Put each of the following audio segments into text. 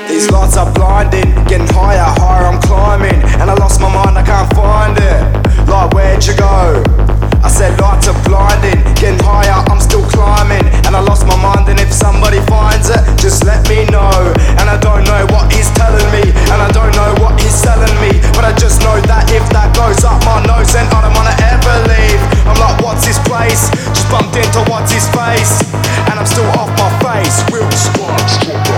These lights are blinding, getting higher, higher I'm climbing. And I lost my mind, I can't find it. Like, where'd you go? I said lights are blinding, getting higher, I'm still climbing. And I lost my mind, and if somebody finds it, just let me know. And I don't know what he's telling me, and I don't know what he's selling me, but I just know that if that goes up my nose, then I don't wanna ever leave. I'm like, what's his place? Just bumped into what's his face, and I'm still off my face. Real squad.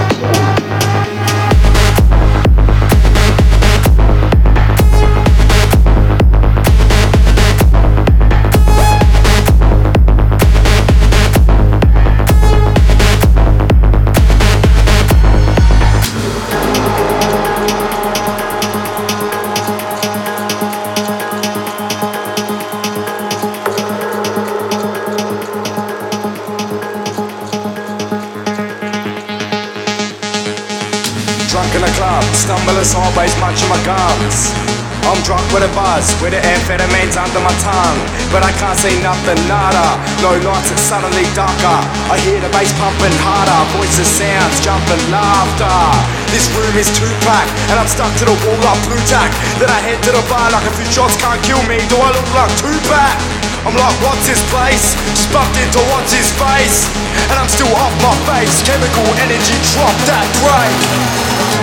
Drunk in a club, stumble as always, munching my gums. I'm drunk with a buzz, with the amphetamines under my tongue. But I can't see nothing, nada. No lights, it's suddenly darker. I hear the bass pumping harder, voices, sounds, jumping, laughter. This room is too packed, and I'm stuck to the wall like blue tack. Then I head to the bar like a few shots can't kill me. Do I look like Tupac? I'm like, what's his place? Just bumped into what's his face, and I'm still off my face. Chemical energy, drop that brain.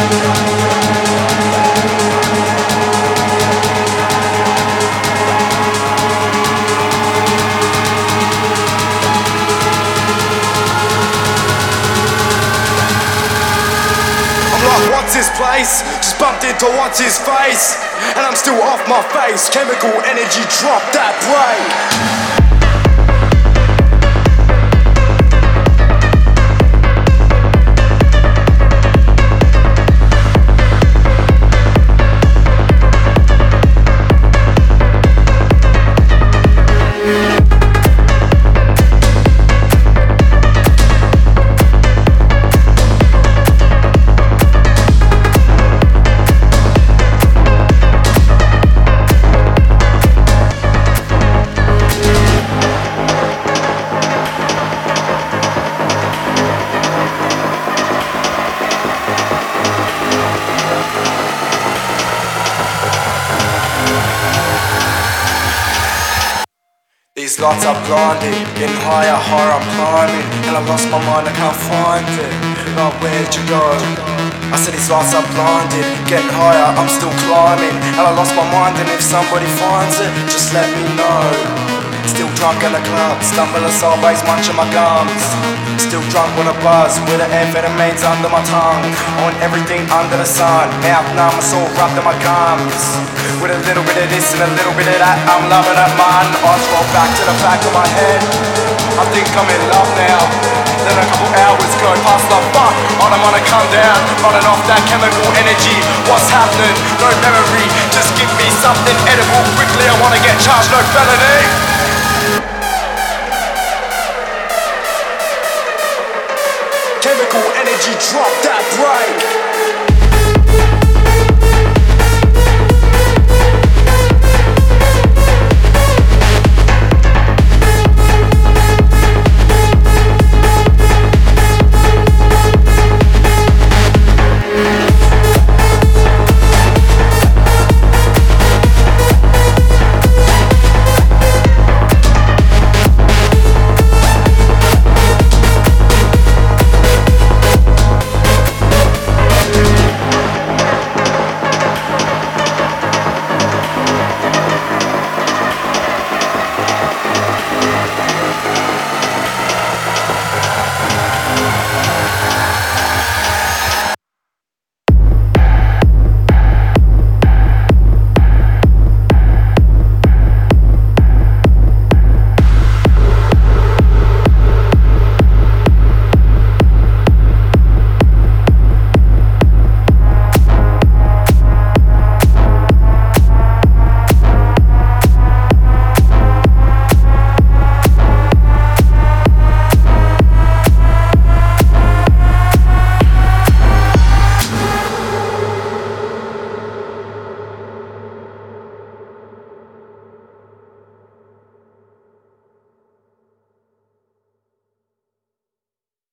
I'm like, what's his place? Just bumped into what's his face, and I'm still off my face. Chemical energy, drop that brain. These lights are blinding, getting higher, higher I'm climbing. And I lost my mind, I can't find it. Like, where'd you go? I said these lights are blinding, getting higher, I'm still climbing. And I lost my mind, and if somebody finds it, just let me know. Still drunk in the club, stumble as always, munching my gums. Still drunk with a buzz, with the amphetamines under my tongue. I want everything under the sun, mouth numb, it's all rubbed in my gums. With a little bit of this and a little bit of that, I'm loving it, man. Eyes roll back to the back of my head. I think I'm in love now. Then a couple hours go past like fuck, I don't wanna come down. Running off that chemical energy, what's happening? No memory, just give me something edible quickly. I wanna get charged, no felony. Chemical energy, drop that brain.